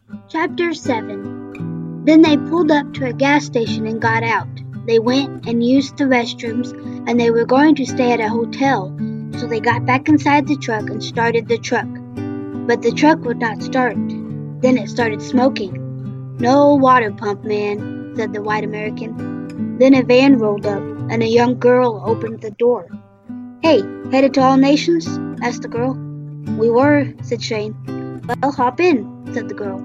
Chapter 7. Then they pulled up to a gas station and got out. They went and used the restrooms, and they were going to stay at a hotel, so they got back inside the truck and started the truck. But the truck would not start. Then it started smoking. "No water pump, man," said the white American. Then a van rolled up, and a young girl opened the door. "Hey, headed to All Nations?" asked the girl. "We were," said Shane. "Well, hop in," said the girl.